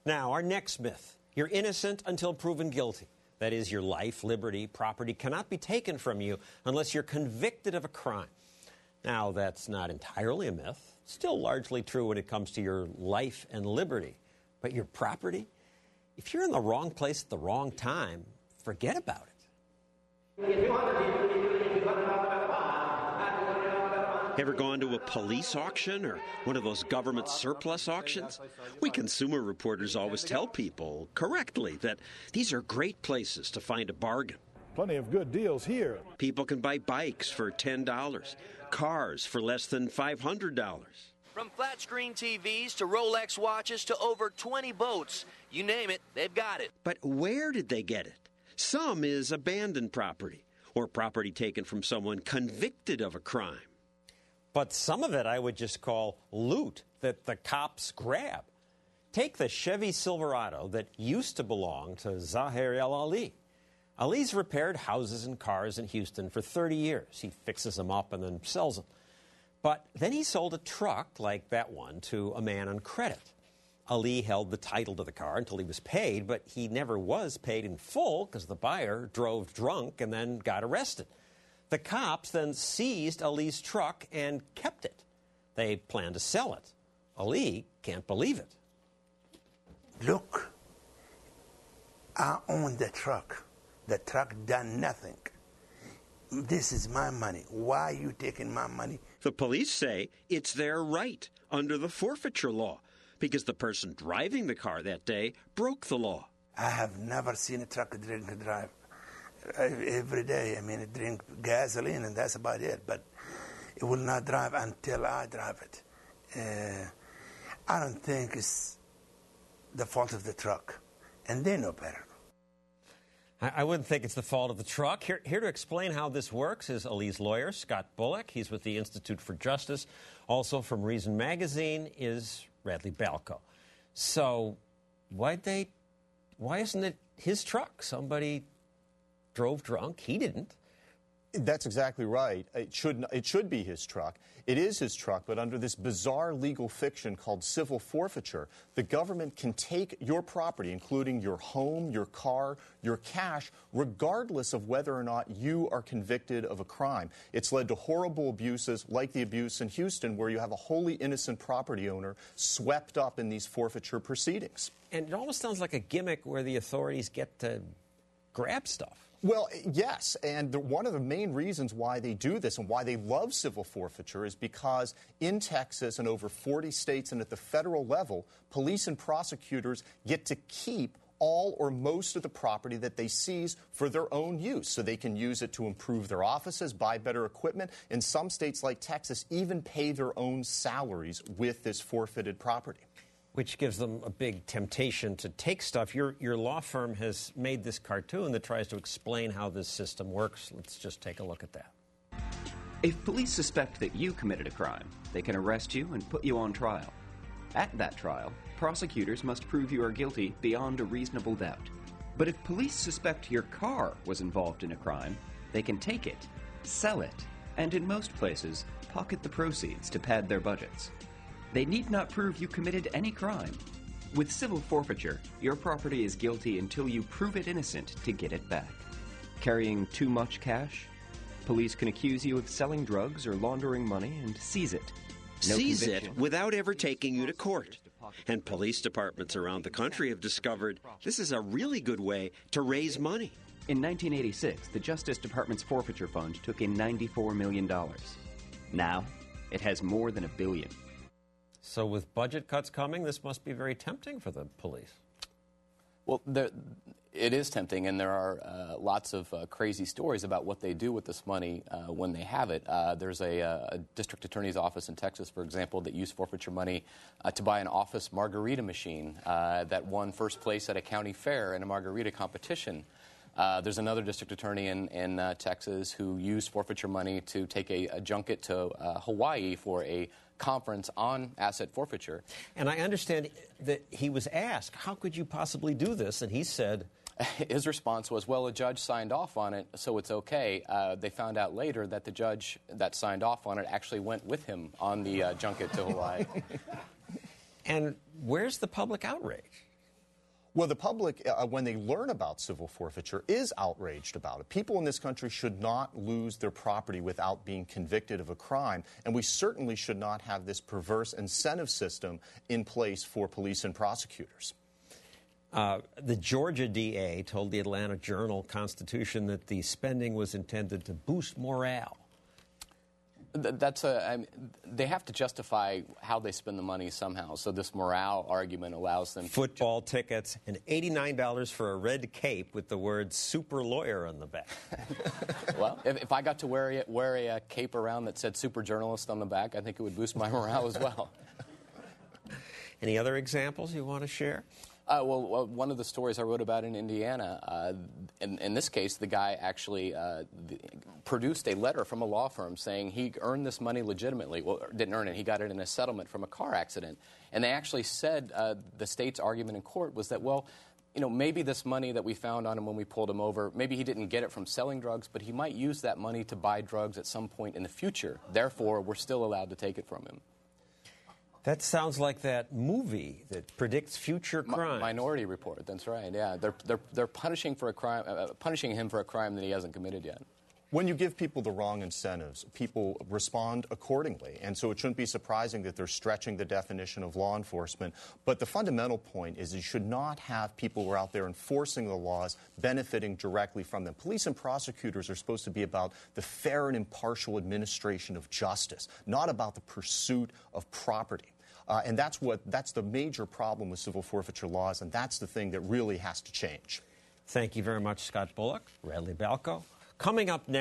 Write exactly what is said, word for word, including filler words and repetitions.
Now, our next myth. You're innocent until proven guilty. That is, your life, liberty, property cannot be taken from you unless you're convicted of a crime. Now, that's not entirely a myth. Still largely true when it comes to your life and liberty. But your property? If you're in the wrong place at the wrong time, forget about it. Ever gone to a police auction or one of those government surplus auctions? We consumer reporters always tell people, correctly, that these are great places to find a bargain. Plenty of good deals here. People can buy bikes for ten dollars, cars for less than five hundred dollars. From flat-screen T Vs to Rolex watches to over twenty boats, you name it, they've got it. But where did they get it? Some is abandoned property or property taken from someone convicted of a crime. But some of it I would just call loot that the cops grab. Take the Chevy Silverado that used to belong to Zaher El-Ali. Ali's repaired houses and cars in Houston for thirty years. He fixes them up and then sells them. But then he sold a truck like that one to a man on credit. Ali held the title to the car until he was paid, but he never was paid in full because the buyer drove drunk and then got arrested. The cops then seized Ali's truck and kept it. They planned to sell it. Ali can't believe it. Look, I own the truck. The truck done nothing. This is my money. Why are you taking my money? The police say it's their right under the forfeiture law because the person driving the car that day broke the law. I have never seen a truck drink and drive. Every day, I mean, it drink gasoline and that's about it. But it will not drive until I drive it. Uh, I don't think it's the fault of the truck. And they know better. I wouldn't think it's the fault of the truck. Here, here to explain how this works is Ali's lawyer, Scott Bullock. He's with the Institute for Justice. Also from Reason Magazine is Radley Balco. So why'd they, why isn't it his truck? Somebody drove drunk. He didn't. That's exactly right. It should, it should be his truck. It is his truck, but under this bizarre legal fiction called civil forfeiture, the government can take your property, including your home, your car, your cash, regardless of whether or not you are convicted of a crime. It's led to horrible abuses like the abuse in Houston, where you have a wholly innocent property owner swept up in these forfeiture proceedings. And it almost sounds like a gimmick where the authorities get to grab stuff. Well, yes, and the, one of the main reasons why they do this and why they love civil forfeiture is because in Texas and over forty states and at the federal level, police and prosecutors get to keep all or most of the property that they seize for their own use. So they can use it to improve their offices, buy better equipment. In some states like Texas, even pay their own salaries with this forfeited property. Which gives them a big temptation to take stuff. Your, your law firm has made this cartoon that tries to explain how this system works. Let's just take a look at that. If police suspect that you committed a crime, they can arrest you and put you on trial. At that trial, prosecutors must prove you are guilty beyond a reasonable doubt. But if police suspect your car was involved in a crime, they can take it, sell it, and in most places, pocket the proceeds to pad their budgets. They need not prove you committed any crime. With civil forfeiture, your property is guilty until you prove it innocent to get it back. Carrying too much cash? Police can accuse you of selling drugs or laundering money and seize it. No seize conviction. it without ever taking you to court. And police departments around the country have discovered this is a really good way to raise money. In nineteen eighty-six, the Justice Department's forfeiture fund took in ninety-four million dollars. Now, it has more than a billion. So with budget cuts coming, this must be very tempting for the police. Well, there, it is tempting, and there are uh, lots of uh, crazy stories about what they do with this money uh, when they have it. Uh, there's a, a district attorney's office in Texas, for example, that used forfeiture money uh, to buy an office margarita machine uh, that won first place at a county fair in a margarita competition. Uh, there's another district attorney in, in uh, Texas who used forfeiture money to take a, a junket to uh, Hawaii for a conference on asset forfeiture. And I understand that he was asked, how could you possibly do this? And he said... His response was, well, a judge signed off on it, so it's okay. Uh, they found out later that the judge that signed off on it actually went with him on the uh, junket to Hawaii. And where's the public outrage? Well, the public, uh, when they learn about civil forfeiture, is outraged about it. People in this country should not lose their property without being convicted of a crime, and we certainly should not have this perverse incentive system in place for police and prosecutors. Uh, the Georgia D A told the Atlanta Journal-Constitution that the spending was intended to boost morale. That's a. I mean, they have to justify how they spend the money somehow. So this morale argument allows them football to tickets and eighty-nine dollars for a red cape with the word "super lawyer" on the back. Well, if, if I got to wear a, wear a cape around that said "super journalist" on the back, I think it would boost my morale as well. Any other examples you want to share? Uh, well, one of the stories I wrote about in Indiana, uh, in, in this case, the guy actually uh, the, produced a letter from a law firm saying he earned this money legitimately. Well, didn't earn it. He got it in a settlement from a car accident. And they actually said uh, the state's argument in court was that, well, you know, maybe this money that we found on him when we pulled him over, maybe he didn't get it from selling drugs, but he might use that money to buy drugs at some point in the future. Therefore, we're still allowed to take it from him. That sounds like that movie that predicts future crime. Minority Report. That's right. Yeah, they're they're they're punishing for a crime, uh, punishing him for a crime that he hasn't committed yet. When you give people the wrong incentives, people respond accordingly. And so it shouldn't be surprising that they're stretching the definition of law enforcement. But the fundamental point is you should not have people who are out there enforcing the laws benefiting directly from them. Police and prosecutors are supposed to be about the fair and impartial administration of justice, not about the pursuit of property. Uh, and that's what that's the major problem with civil forfeiture laws, and that's the thing that really has to change. Thank you very much, Scott Bullock, Radley Balco. Coming up next.